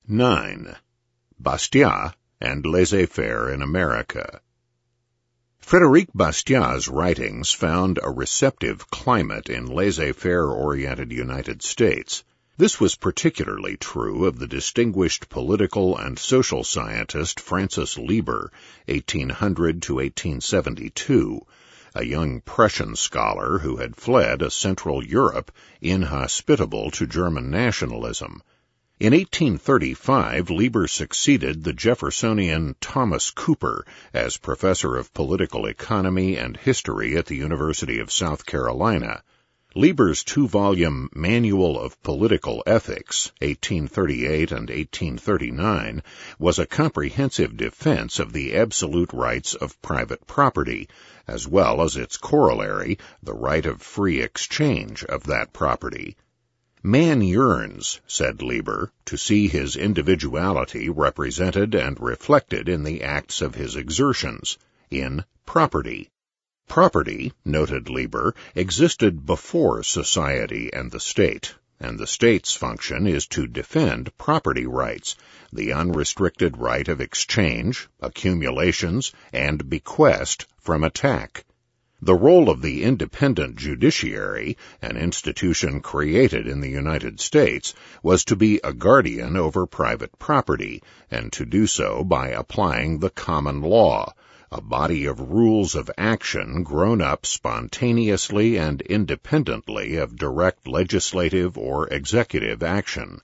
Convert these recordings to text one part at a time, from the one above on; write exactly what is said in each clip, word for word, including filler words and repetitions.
nine. Bastiat and Laissez-faire in America. Frédéric Bastiat's writings found a receptive climate in laissez-faire-oriented United States. This was particularly true of the distinguished political and social scientist Francis Lieber, eighteen hundred to eighteen seventy-two, a young Prussian scholar who had fled a Central Europe inhospitable to German nationalism. In eighteen thirty-five, Lieber succeeded the Jeffersonian Thomas Cooper as professor of political economy and history at the University of South Carolina. Lieber's two-volume Manual of Political Ethics, eighteen thirty-eight and eighteen thirty-nine, was a comprehensive defense of the absolute rights of private property, as well as its corollary, the right of free exchange of that property. Man yearns, said Lieber, to see his individuality represented and reflected in the acts of his exertions, in property. Property, noted Lieber, existed before society and the state, and the state's function is to defend property rights, the unrestricted right of exchange, accumulations, and bequest from attack. The role of the independent judiciary, an institution created in the United States, was to be a guardian over private property, and to do so by applying the common law, a body of rules of action grown up spontaneously and independently of direct legislative or executive action.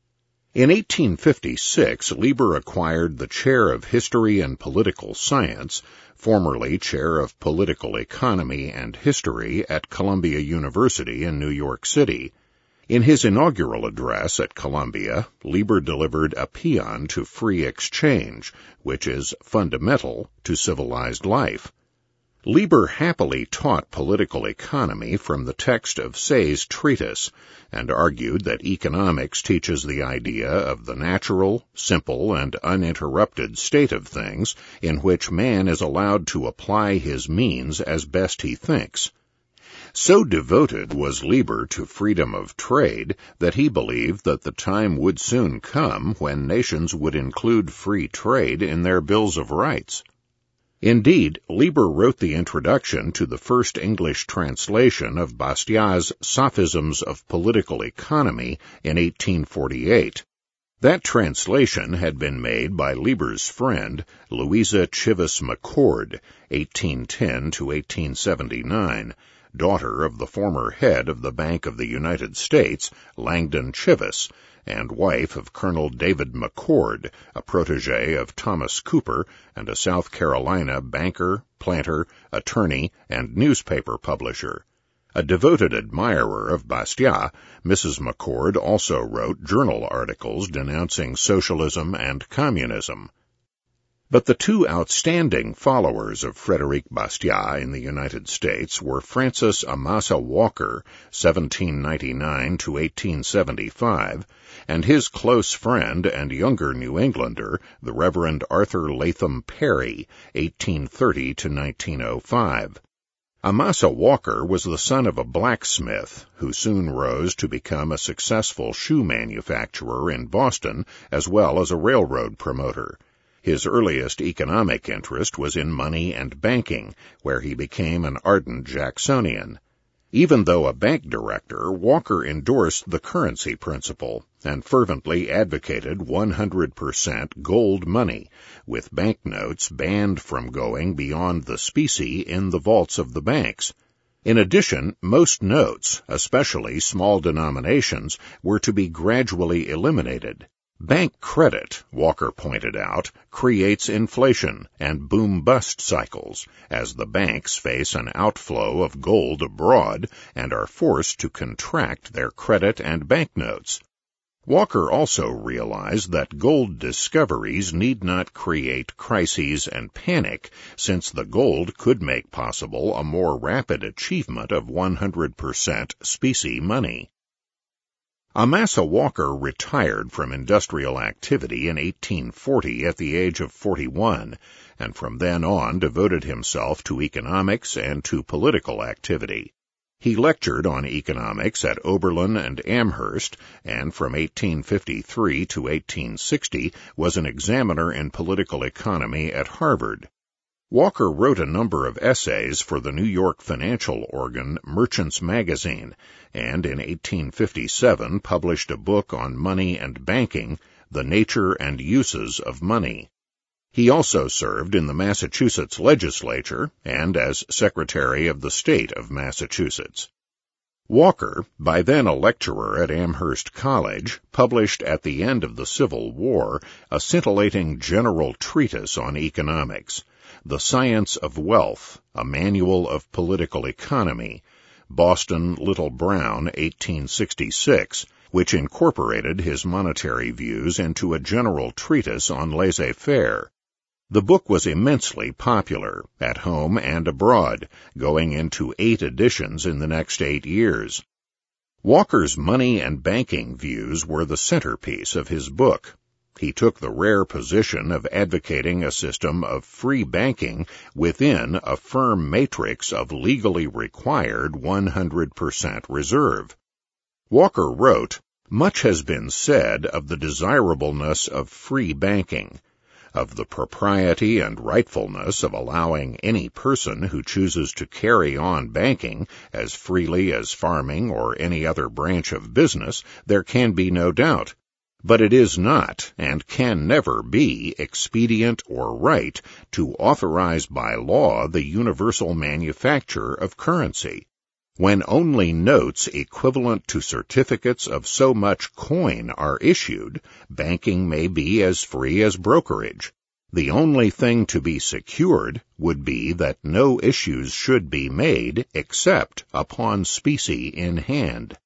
In eighteen fifty-six, Lieber acquired the chair of History and Political Science, formerly chair of Political Economy and History at Columbia University in New York City. In his inaugural address at Columbia, Lieber delivered a paean to free exchange, which is fundamental to civilized life. Lieber happily taught political economy from the text of Say's treatise, and argued that economics teaches the idea of the natural, simple, and uninterrupted state of things in which man is allowed to apply his means as best he thinks. So devoted was Lieber to freedom of trade that he believed that the time would soon come when nations would include free trade in their bills of rights. Indeed, Lieber wrote the introduction to the first English translation of Bastiat's Sophisms of Political Economy in eighteen forty-eight. That translation had been made by Lieber's friend, Louisa Chivvis McCord, eighteen ten to eighteen seventy-nine, daughter of the former head of the Bank of the United States, Langdon Chivvis, and wife of Colonel David McCord, a protege of Thomas Cooper and a South Carolina banker, planter, attorney, and newspaper publisher. A devoted admirer of Bastiat, Missus McCord also wrote journal articles denouncing socialism and communism. But the two outstanding followers of Frédéric Bastiat in the United States were Francis Amasa Walker, seventeen ninety-nine to eighteen seventy-five, and his close friend and younger New Englander, the Reverend Arthur Latham Perry, eighteen thirty to nineteen oh five. Amasa Walker was the son of a blacksmith who soon rose to become a successful shoe manufacturer in Boston as well as a railroad promoter. His earliest economic interest was in money and banking, where he became an ardent Jacksonian. Even though a bank director, Walker endorsed the currency principle and fervently advocated one hundred percent gold money, with banknotes banned from going beyond the specie in the vaults of the banks. In addition, most notes, especially small denominations, were to be gradually eliminated. Bank credit, Walker pointed out, creates inflation and boom-bust cycles, as the banks face an outflow of gold abroad and are forced to contract their credit and banknotes. Walker also realized that gold discoveries need not create crises and panic, since the gold could make possible a more rapid achievement of one hundred percent specie money. Amasa Walker retired from industrial activity in eighteen forty at the age of forty-one, and from then on devoted himself to economics and to political activity. He lectured on economics at Oberlin and Amherst, and from eighteen fifty-three to eighteen sixty was an examiner in political economy at Harvard. Walker wrote a number of essays for the New York financial organ Merchants Magazine, and in eighteen fifty-seven published a book on money and banking, The Nature and Uses of Money. He also served in the Massachusetts legislature and as Secretary of the State of Massachusetts. Walker, by then a lecturer at Amherst College, published at the end of the Civil War a scintillating general treatise on economics, The Science of Wealth, a Manual of Political Economy, Boston, Little Brown, eighteen sixty-six, which incorporated his monetary views into a general treatise on laissez-faire. The book was immensely popular, at home and abroad, going into eight editions in the next eight years. Walker's money and banking views were the centerpiece of his book. He took the rare position of advocating a system of free banking within a firm matrix of legally required one hundred percent reserve. Walker wrote, "Much has been said of the desirableness of free banking, of the propriety and rightfulness of allowing any person who chooses to carry on banking as freely as farming or any other branch of business. There can be no doubt. But it is not, and can never be, expedient or right to authorize by law the universal manufacture of currency. When only notes equivalent to certificates of so much coin are issued, banking may be as free as brokerage. The only thing to be secured would be that no issues should be made except upon specie in hand."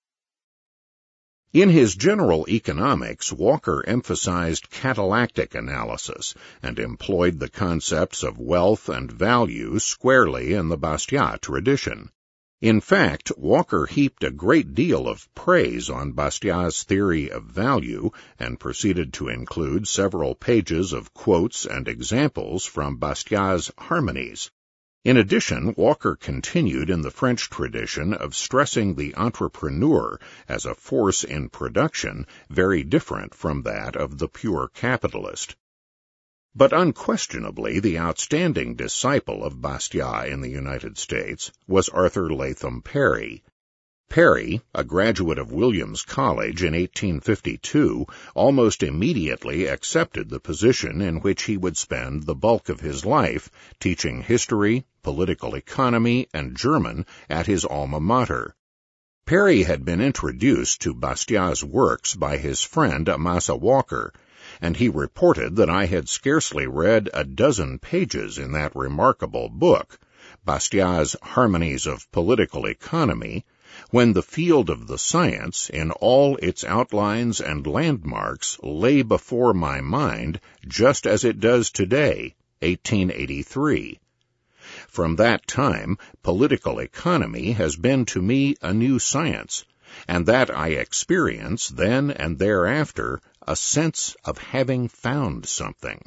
In his General Economics, Walker emphasized catalactic analysis and employed the concepts of wealth and value squarely in the Bastiat tradition. In fact, Walker heaped a great deal of praise on Bastiat's theory of value and proceeded to include several pages of quotes and examples from Bastiat's Harmonies. In addition, Walker continued in the French tradition of stressing the entrepreneur as a force in production very different from that of the pure capitalist. But unquestionably the outstanding disciple of Bastiat in the United States was Arthur Latham Perry. Perry, a graduate of Williams College in eighteen fifty-two, almost immediately accepted the position in which he would spend the bulk of his life, teaching history, political economy, and German at his alma mater. Perry had been introduced to Bastiat's works by his friend Amasa Walker, and he reported that I had scarcely read a dozen pages in that remarkable book, Bastiat's Harmonies of Political Economy, when the field of the science, in all its outlines and landmarks, lay before my mind just as it does today, eighteen eighty-three. From that time, political economy has been to me a new science, and that I experience then and thereafter a sense of having found something.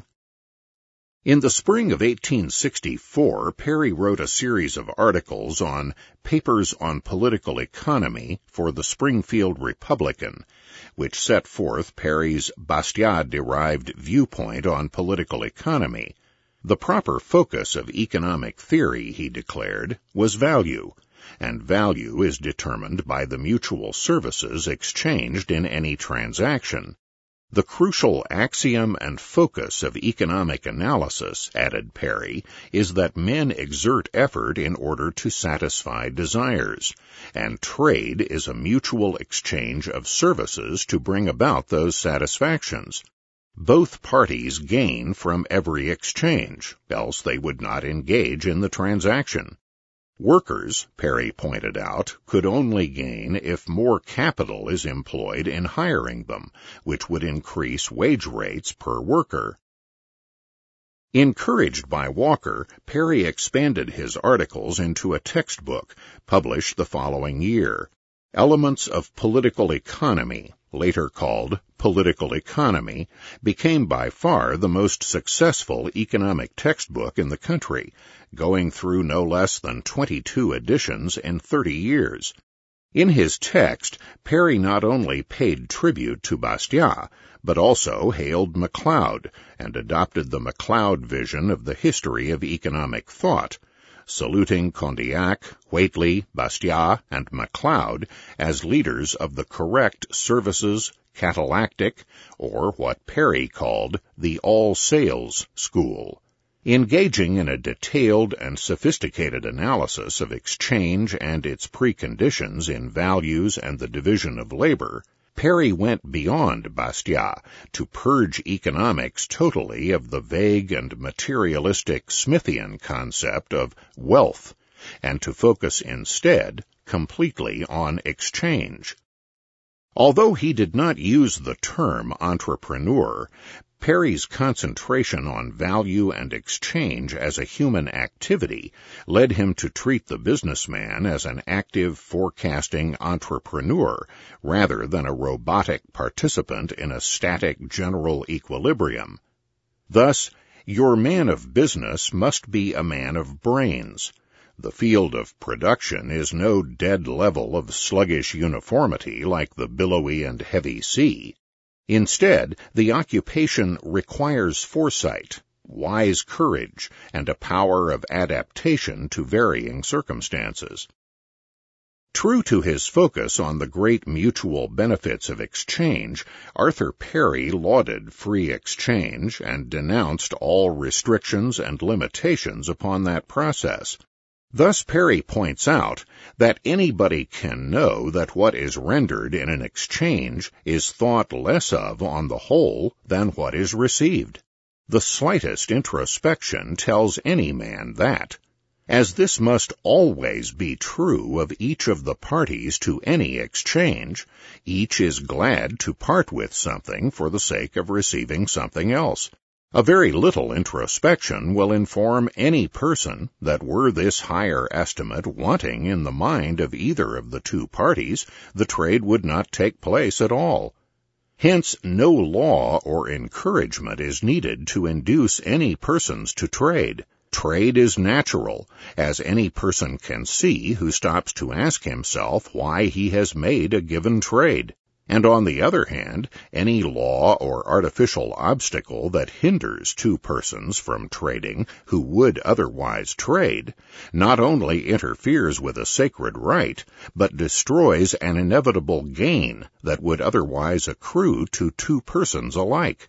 In the spring of eighteen sixty-four, Perry wrote a series of articles on Papers on Political Economy for the Springfield Republican, which set forth Perry's Bastiat-derived viewpoint on political economy. The proper focus of economic theory, he declared, was value, and value is determined by the mutual services exchanged in any transaction. The crucial axiom and focus of economic analysis, added Perry, is that men exert effort in order to satisfy desires, and trade is a mutual exchange of services to bring about those satisfactions. Both parties gain from every exchange, else they would not engage in the transaction. Workers, Perry pointed out, could only gain if more capital is employed in hiring them, which would increase wage rates per worker. Encouraged by Walker, Perry expanded his articles into a textbook, published the following year. Elements of Political Economy, later called Political Economy, became by far the most successful economic textbook in the country, going through no less than twenty-two editions in thirty years. In his text, Perry not only paid tribute to Bastiat, but also hailed MacLeod and adopted the MacLeod vision of the history of economic thought, saluting Condillac, Whately, Bastiat, and MacLeod as leaders of the correct services, catalactic, or what Perry called the all-sales school. Engaging in a detailed and sophisticated analysis of exchange and its preconditions in values and the division of labor, Perry went beyond Bastiat to purge economics totally of the vague and materialistic Smithian concept of wealth, and to focus instead completely on exchange. Although he did not use the term entrepreneur, Perry's concentration on value and exchange as a human activity led him to treat the businessman as an active, forecasting entrepreneur rather than a robotic participant in a static general equilibrium. Thus, your man of business must be a man of brains. The field of production is no dead level of sluggish uniformity like the billowy and heavy sea. Instead, the occupation requires foresight, wise courage, and a power of adaptation to varying circumstances. True to his focus on the great mutual benefits of exchange, Arthur Perry lauded free exchange and denounced all restrictions and limitations upon that process. Thus Perry points out that anybody can know that what is rendered in an exchange is thought less of on the whole than what is received. The slightest introspection tells any man that. As this must always be true of each of the parties to any exchange, each is glad to part with something for the sake of receiving something else. A very little introspection will inform any person that were this higher estimate wanting in the mind of either of the two parties, the trade would not take place at all. Hence, no law or encouragement is needed to induce any persons to trade. Trade is natural, as any person can see who stops to ask himself why he has made a given trade. And on the other hand, any law or artificial obstacle that hinders two persons from trading who would otherwise trade not only interferes with a sacred right, but destroys an inevitable gain that would otherwise accrue to two persons alike.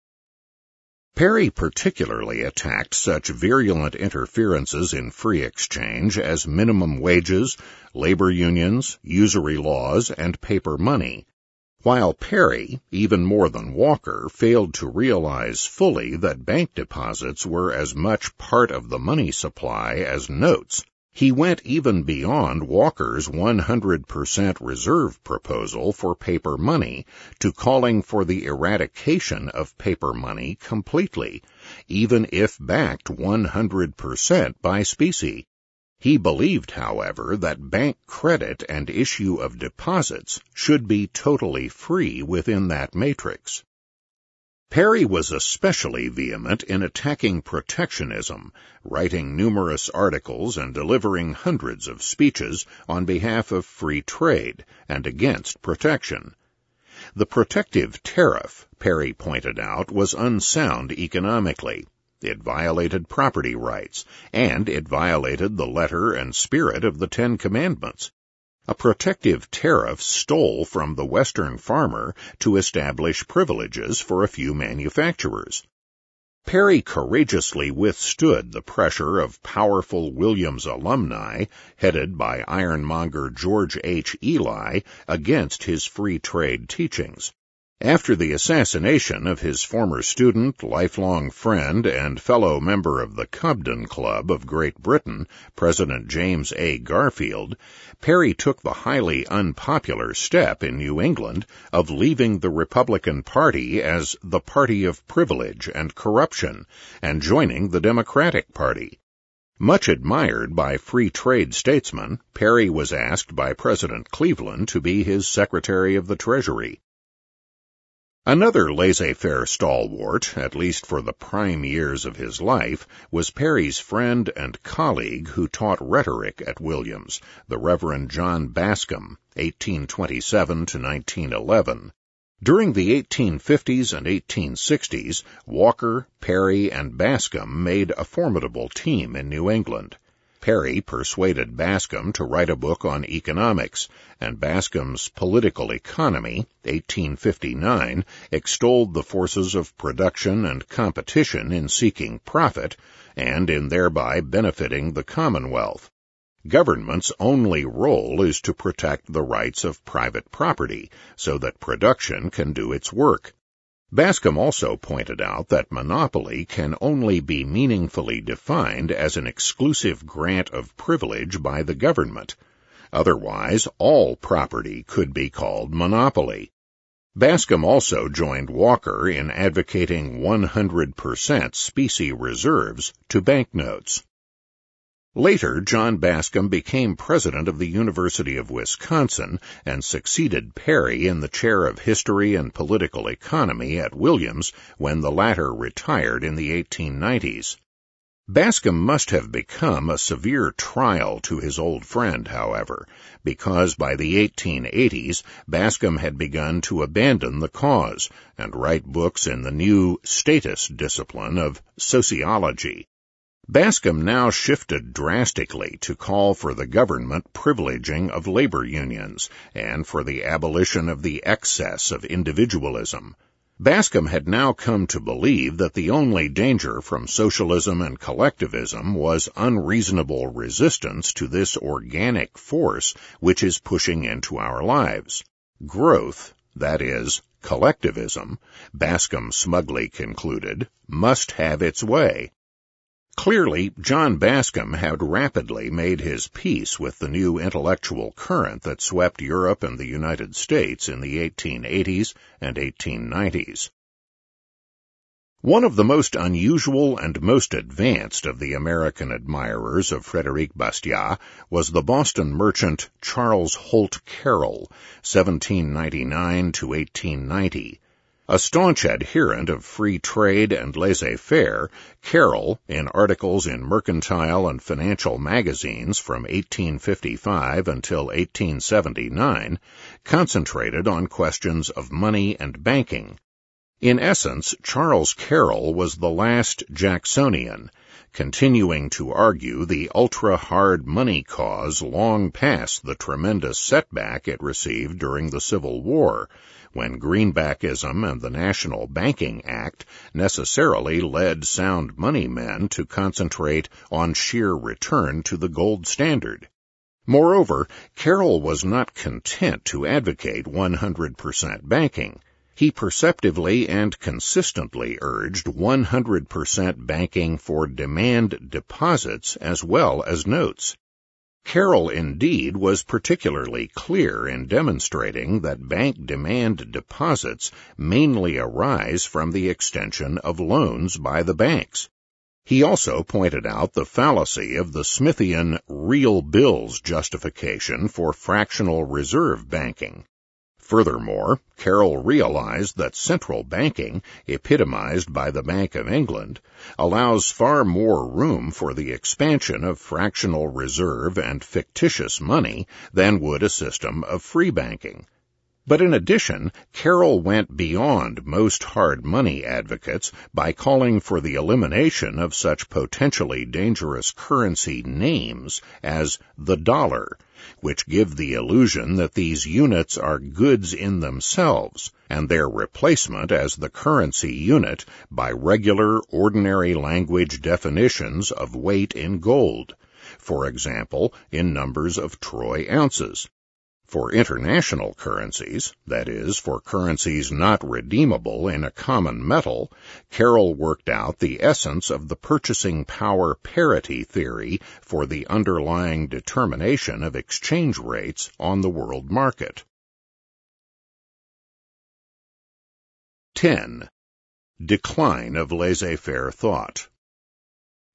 Perry particularly attacked such virulent interferences in free exchange as minimum wages, labor unions, usury laws, and paper money. While Perry, even more than Walker, failed to realize fully that bank deposits were as much part of the money supply as notes, he went even beyond Walker's one hundred percent reserve proposal for paper money to calling for the eradication of paper money completely, even if backed one hundred percent by specie. He believed, however, that bank credit and issue of deposits should be totally free within that matrix. Perry was especially vehement in attacking protectionism, writing numerous articles and delivering hundreds of speeches on behalf of free trade and against protection. The protective tariff, Perry pointed out, was unsound economically. It violated property rights, and it violated the letter and spirit of the Ten Commandments. A protective tariff stole from the Western farmer to establish privileges for a few manufacturers. Perry courageously withstood the pressure of powerful Williams alumni, headed by ironmonger George H. Ely, against his free trade teachings. After the assassination of his former student, lifelong friend, and fellow member of the Cobden Club of Great Britain, President James A. Garfield, Perry took the highly unpopular step in New England of leaving the Republican Party as the party of privilege and corruption and joining the Democratic Party. Much admired by free trade statesmen, Perry was asked by President Cleveland to be his Secretary of the Treasury. Another laissez-faire stalwart, at least for the prime years of his life, was Perry's friend and colleague who taught rhetoric at Williams, the Reverend John Bascom, eighteen twenty-seven to nineteen eleven. During the eighteen fifties and eighteen sixties, Walker, Perry, and Bascom made a formidable team in New England. Perry persuaded Bascom to write a book on economics, and Bascom's Political Economy, eighteen fifty-nine, extolled the forces of production and competition in seeking profit, and in thereby benefiting the Commonwealth. Government's only role is to protect the rights of private property, so that production can do its work. Bascom also pointed out that monopoly can only be meaningfully defined as an exclusive grant of privilege by the government. Otherwise, all property could be called monopoly. Bascom also joined Walker in advocating one hundred percent specie reserves to banknotes. Later, John Bascom became president of the University of Wisconsin and succeeded Perry in the chair of History and Political Economy at Williams when the latter retired in the eighteen nineties. Bascom must have become a severe trial to his old friend, however, because by the eighteen eighties Bascom had begun to abandon the cause and write books in the new status discipline of sociology. Bascom now shifted drastically to call for the government privileging of labor unions and for the abolition of the excess of individualism. Bascom had now come to believe that the only danger from socialism and collectivism was unreasonable resistance to this organic force which is pushing into our lives. Growth, that is, collectivism, Bascom smugly concluded, must have its way. Clearly, John Bascom had rapidly made his peace with the new intellectual current that swept Europe and the United States in the eighteen eighties and eighteen nineties. One of the most unusual and most advanced of the American admirers of Frederic Bastiat was the Boston merchant Charles Holt Carroll, seventeen ninety-nine to eighteen ninety. A staunch adherent of free trade and laissez-faire, Carroll, in articles in mercantile and financial magazines from eighteen fifty-five until eighteen seventy-nine, concentrated on questions of money and banking. In essence, Charles Carroll was the last Jacksonian, continuing to argue the ultra-hard money cause long past the tremendous setback it received during the Civil War, when Greenbackism and the National Banking Act necessarily led sound money men to concentrate on sheer return to the gold standard. Moreover, Carroll was not content to advocate one hundred percent banking. He perceptively and consistently urged one hundred percent banking for demand deposits as well as notes. Carroll, indeed, was particularly clear in demonstrating that bank demand deposits mainly arise from the extension of loans by the banks. He also pointed out the fallacy of the Smithian real bills justification for fractional reserve banking. Furthermore, Carroll realized that central banking, epitomized by the Bank of England, allows far more room for the expansion of fractional reserve and fictitious money than would a system of free banking. But in addition, Carroll went beyond most hard money advocates by calling for the elimination of such potentially dangerous currency names as the dollar, which give the illusion that these units are goods in themselves, and their replacement as the currency unit by regular, ordinary language definitions of weight in gold, for example, in numbers of troy ounces. For international currencies, that is, for currencies not redeemable in a common metal, Carroll worked out the essence of the purchasing power parity theory for the underlying determination of exchange rates on the world market. ten. Decline of laissez-faire thought.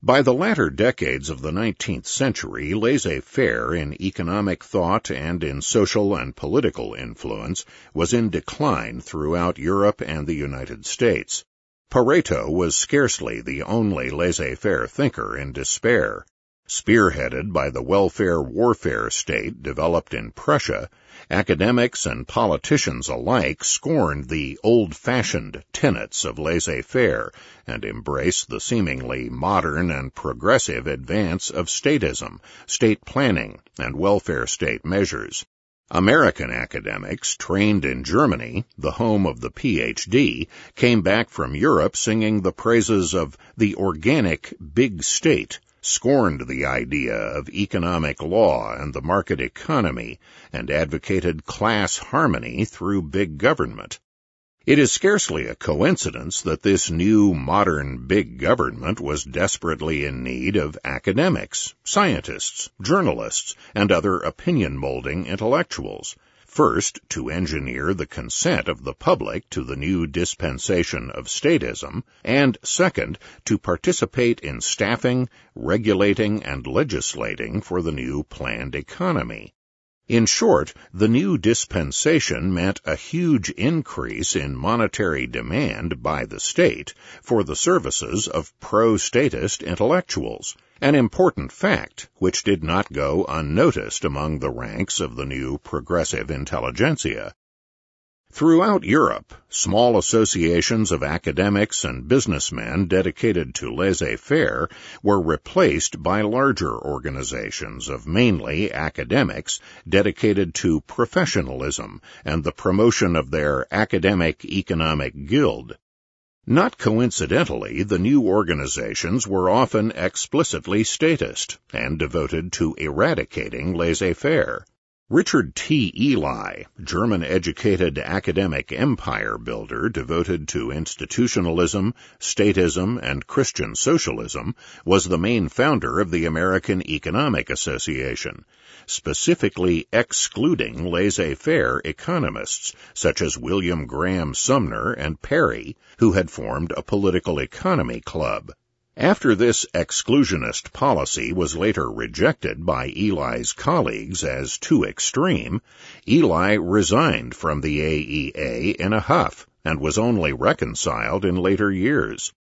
By the latter decades of the nineteenth century, laissez-faire in economic thought and in social and political influence was in decline throughout Europe and the United States. Pareto was scarcely the only laissez-faire thinker in despair. Spearheaded by the welfare-warfare state developed in Prussia, academics and politicians alike scorned the old-fashioned tenets of laissez-faire and embraced the seemingly modern and progressive advance of statism, state planning, and welfare state measures. American academics trained in Germany, the home of the P H D, came back from Europe singing the praises of the organic big state, scorned the idea of economic law and the market economy, and advocated class harmony through big government. It is scarcely a coincidence that this new modern big government was desperately in need of academics, scientists, journalists, and other opinion-molding intellectuals. First, to engineer the consent of the public to the new dispensation of statism, and second, to participate in staffing, regulating, and legislating for the new planned economy. In short, the new dispensation meant a huge increase in monetary demand by the state for the services of pro-statist intellectuals, an important fact which did not go unnoticed among the ranks of the new progressive intelligentsia. Throughout Europe, small associations of academics and businessmen dedicated to laissez-faire were replaced by larger organizations of mainly academics dedicated to professionalism and the promotion of their academic economic guild. Not coincidentally, the new organizations were often explicitly statist and devoted to eradicating laissez-faire. Richard T. Ely, German-educated academic empire builder devoted to institutionalism, statism, and Christian socialism, was the main founder of the American Economic Association, specifically excluding laissez-faire economists such as William Graham Sumner and Perry, who had formed a political economy club. After this exclusionist policy was later rejected by Ely's colleagues as too extreme, Ely resigned from the A E A in a huff and was only reconciled in later years.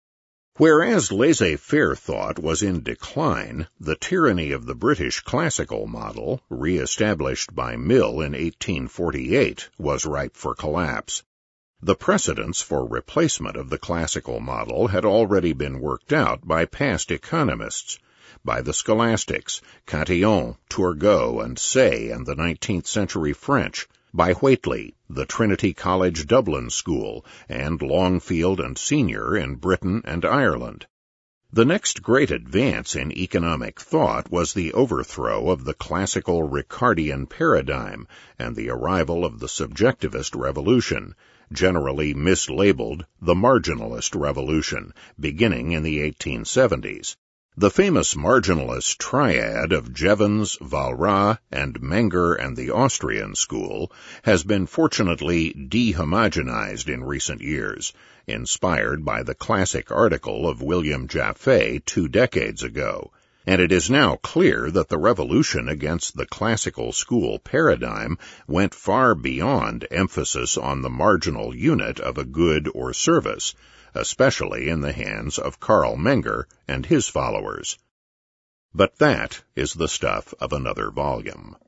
Whereas laissez-faire thought was in decline, the tyranny of the British classical model, re-established by Mill in eighteen forty-eight, was ripe for collapse. The precedents for replacement of the classical model had already been worked out by past economists, by the scholastics, Cantillon, Turgot, and Say and the nineteenth century French, by Whately, the Trinity College Dublin School, and Longfield and Senior in Britain and Ireland. The next great advance in economic thought was the overthrow of the classical Ricardian paradigm and the arrival of the subjectivist revolution, generally mislabeled the marginalist revolution, beginning in the eighteen seventies. The famous marginalist triad of Jevons, Walras, and Menger and the Austrian school has been fortunately dehomogenized in recent years, inspired by the classic article of William Jaffe two decades ago, and it is now clear that the revolution against the classical school paradigm went far beyond emphasis on the marginal unit of a good or service, especially in the hands of Karl Menger and his followers. But that is the stuff of another volume.